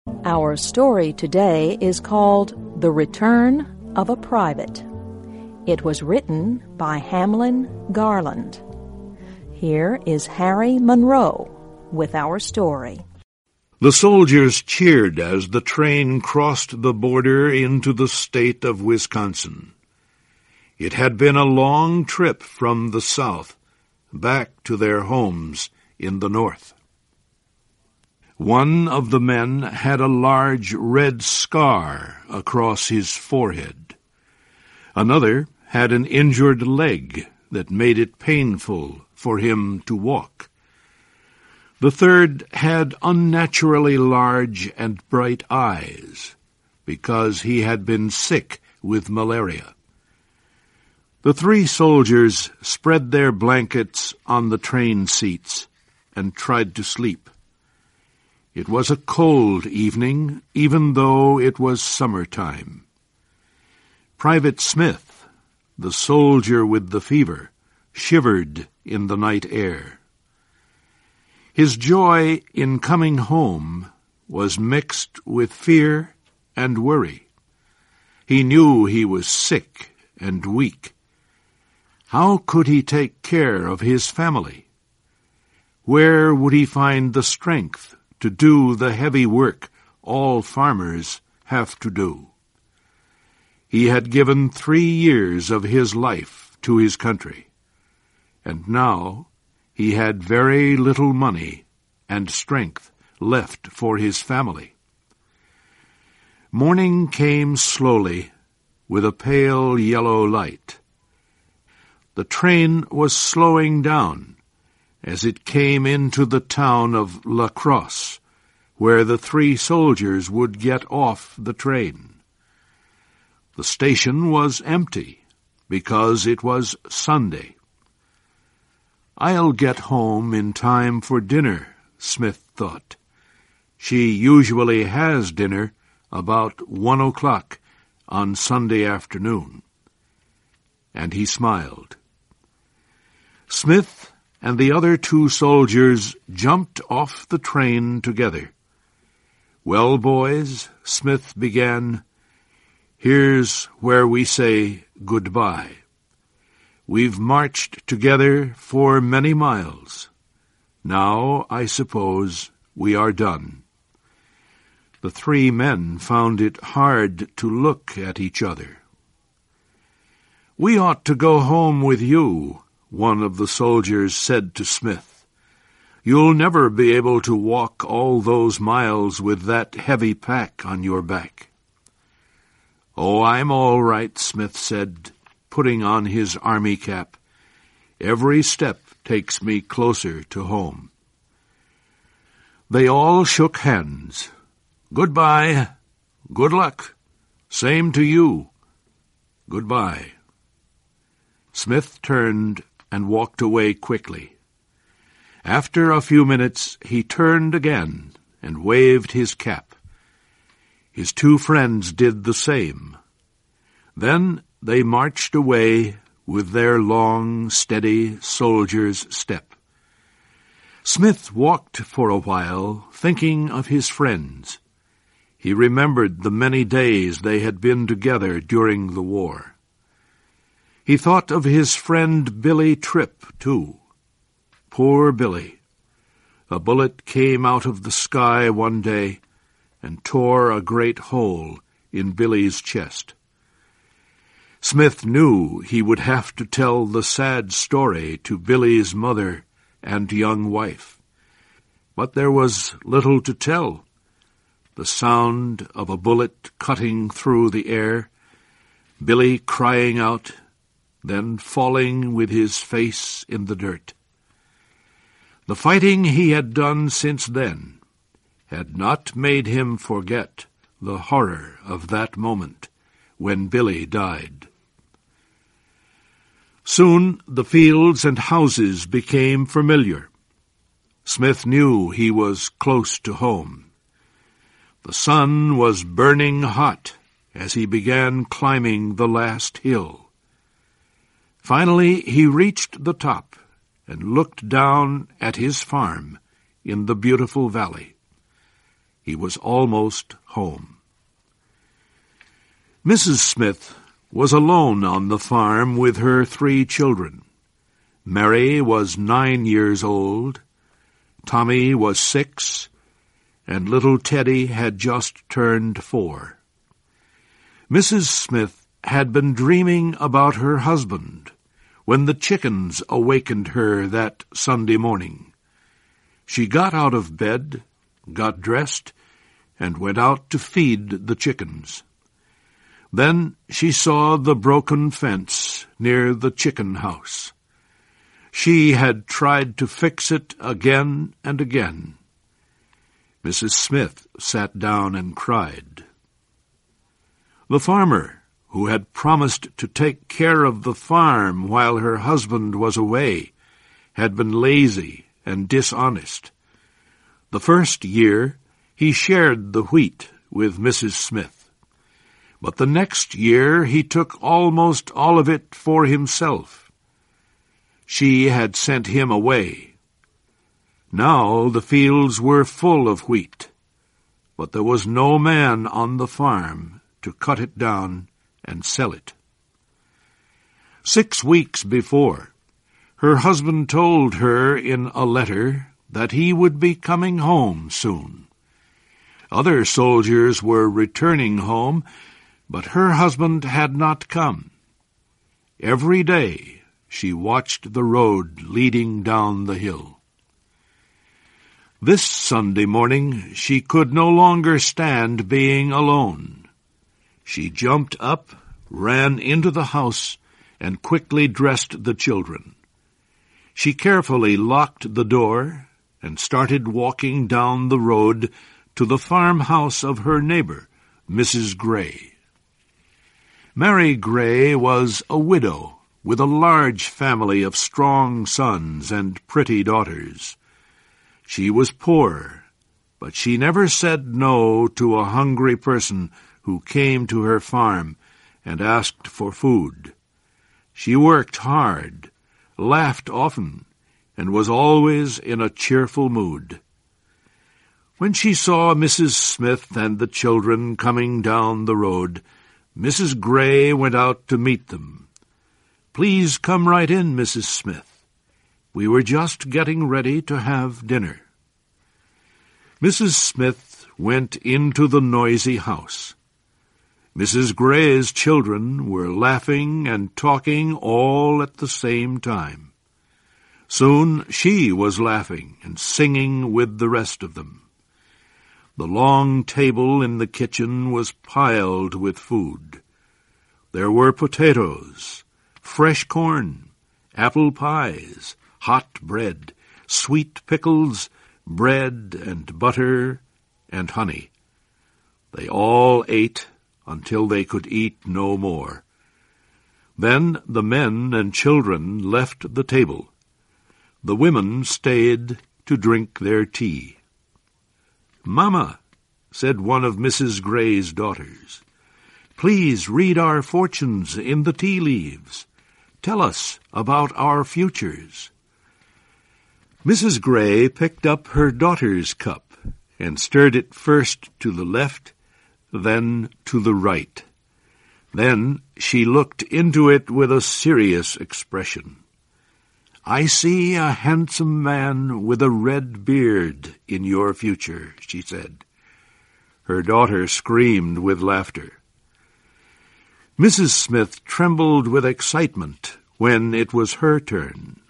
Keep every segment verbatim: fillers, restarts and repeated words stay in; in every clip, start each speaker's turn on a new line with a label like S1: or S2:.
S1: Our story today is called The Return of a Private. It was written by Hamlin Garland. Here is Harry Monroe with our story.
S2: The soldiers cheered as the train crossed the border into the state of Wisconsin. It had been a long trip from the south back to their homes in the north. One of the men had a large red scar across his forehead. Another had an injured leg that made it painful for him to walk. The third had unnaturally large and bright eyes because he had been sick with malaria. The three soldiers spread their blankets on the train seats and tried to sleep. It was a cold evening, even though it was summertime. Private Smith, the soldier with the fever, shivered in the night air. His joy in coming home was mixed with fear and worry. He knew he was sick and weak. How could he take care of his family? Where would he find the strength to do the heavy work all farmers have to do? He had given three years of his life to his country, and now he had very little money and strength left for his family. Morning came slowly with a pale yellow light. The train was slowing down as it came into the town of La Crosse, where the three soldiers would get off the train. The station was empty because it was Sunday. "I'll get home in time for dinner," Smith thought. "She usually has dinner about one o'clock on Sunday afternoon." And he smiled. Smith and the other two soldiers jumped off the train together. "Well, boys," Smith began, "here's where we say goodbye. We've marched together for many miles. Now, I suppose, we are done." The three men found it hard to look at each other. "We ought to go home with you," one of the soldiers said to Smith. "You'll never be able to walk all those miles with that heavy pack on your back." "Oh, I'm all right," Smith said, putting on his army cap. "Every step takes me closer to home." They all shook hands. "Goodbye. Good luck. Same to you. Goodbye." Smith turned and walked away quickly. After a few minutes, he turned again and waved his cap. His two friends did the same. Then they marched away with their long, steady soldier's step. Smith walked for a while, thinking of his friends. He remembered the many days they had been together during the war. He thought of his friend Billy Tripp, too. Poor Billy. A bullet came out of the sky one day and tore a great hole in Billy's chest. Smith knew he would have to tell the sad story to Billy's mother and young wife. But there was little to tell. The sound of a bullet cutting through the air, Billy crying out, then falling with his face in the dirt. The fighting he had done since then had not made him forget the horror of that moment when Billy died. Soon the fields and houses became familiar. Smith knew he was close to home. The sun was burning hot as he began climbing the last hill. Finally, he reached the top and looked down at his farm in the beautiful valley. He was almost home. Missus Smith was alone on the farm with her three children. Mary was nine years old, Tommy was six, and little Teddy had just turned four. Missus Smith had been dreaming about her husband when the chickens awakened her that Sunday morning. She got out of bed, got dressed, and went out to feed the chickens. Then she saw the broken fence near the chicken house. She had tried to fix it again and again. Missus Smith sat down and cried. The farmer, who had promised to take care of the farm while her husband was away, had been lazy and dishonest. The first year he shared the wheat with Missus Smith, but the next year he took almost all of it for himself. She had sent him away. Now the fields were full of wheat, but there was no man on the farm to cut it down and sell it. Six weeks before, her husband told her in a letter that he would be coming home soon. Other soldiers were returning home, but her husband had not come. Every day she watched the road leading down the hill. This Sunday morning she could no longer stand being alone. She jumped up, ran into the house, and quickly dressed the children. She carefully locked the door and started walking down the road to the farmhouse of her neighbor, Missus Gray. Mary Gray was a widow with a large family of strong sons and pretty daughters. She was poor, but she never said no to a hungry person who came to her farm and asked for food. She worked hard, laughed often, and was always in a cheerful mood. When she saw Missus Smith and the children coming down the road, Missus Gray went out to meet them. "Please come right in, Missus Smith. We were just getting ready to have dinner." Missus Smith went into the noisy house. Missus Gray's children were laughing and talking all at the same time. Soon she was laughing and singing with the rest of them. The long table in the kitchen was piled with food. There were potatoes, fresh corn, apple pies, hot bread, sweet pickles, bread and butter and honey. They all ate until they could eat no more. Then the men and children left the table. The women stayed to drink their tea. "Mama," said one of Missus Gray's daughters, "please read our fortunes in the tea leaves. Tell us about our futures." Missus Gray picked up her daughter's cup and stirred it first to the left, then to the right. Then she looked into it with a serious expression. "I see a handsome man with a red beard in your future," she said. Her daughter screamed with laughter. Missus Smith trembled with excitement when it was her turn.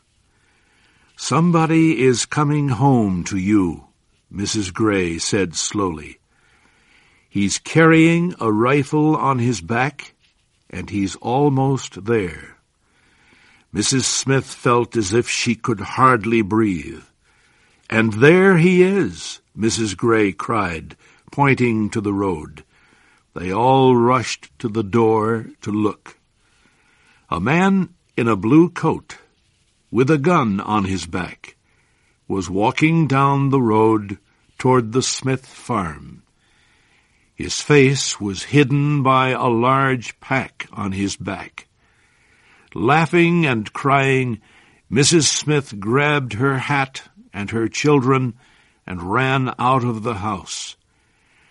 S2: "Somebody is coming home to you," Missus Gray said slowly. "He's carrying a rifle on his back, and he's almost there." Missus Smith felt as if she could hardly breathe. "And there he is," Missus Gray cried, pointing to the road. They all rushed to the door to look. A man in a blue coat, with a gun on his back, was walking down the road toward the Smith farm. His face was hidden by a large pack on his back. Laughing and crying, Missus Smith grabbed her hat and her children and ran out of the house.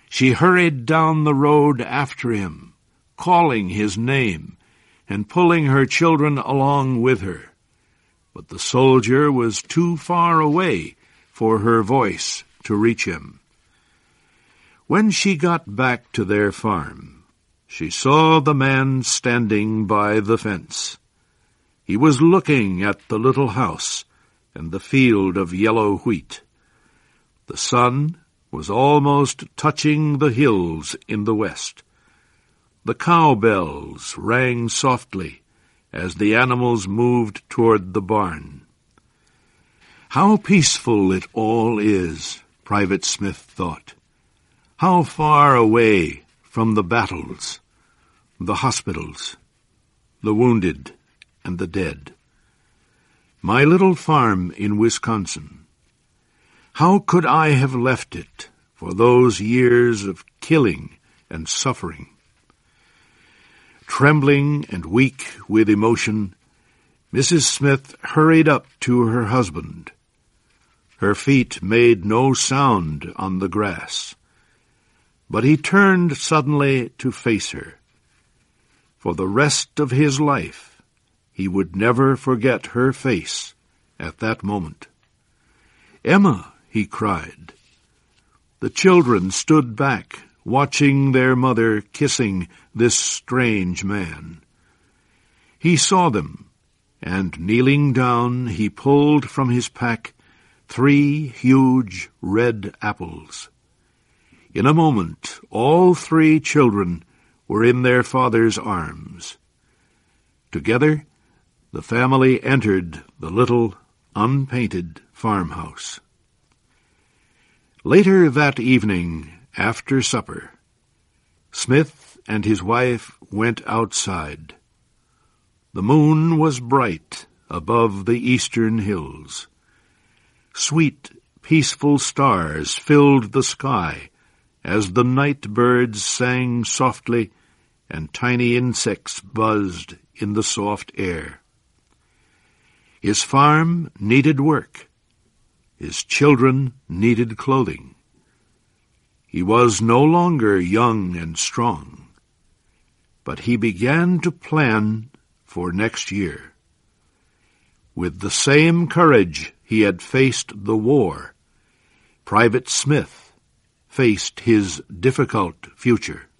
S2: She hurried down the road after him, calling his name and pulling her children along with her. But the soldier was too far away for her voice to reach him. When she got back to their farm, she saw the man standing by the fence. He was looking at the little house and the field of yellow wheat. The sun was almost touching the hills in the west. The cowbells rang softly as the animals moved toward the barn. How peaceful it all is, Private Smith thought. How far away from the battles, the hospitals, the wounded and the dead. My little farm in Wisconsin. How could I have left it for those years of killing and suffering? Trembling and weak with emotion, Missus Smith hurried up to her husband. Her feet made no sound on the grass, but he turned suddenly to face her. For the rest of his life, he would never forget her face at that moment. "Emma!" he cried. The children stood back, watching their mother kissing this strange man. He saw them, and kneeling down, he pulled from his pack three huge red apples. In a moment, all three children were in their father's arms. Together, the family entered the little, unpainted farmhouse. Later that evening, after supper, Smith and his wife went outside. The moon was bright above the eastern hills. Sweet, peaceful stars filled the sky as the night birds sang softly and tiny insects buzzed in the soft air. His farm needed work. His children needed clothing. He was no longer young and strong, but he began to plan for next year. With the same courage he had faced the war, Private Smith faced his difficult future.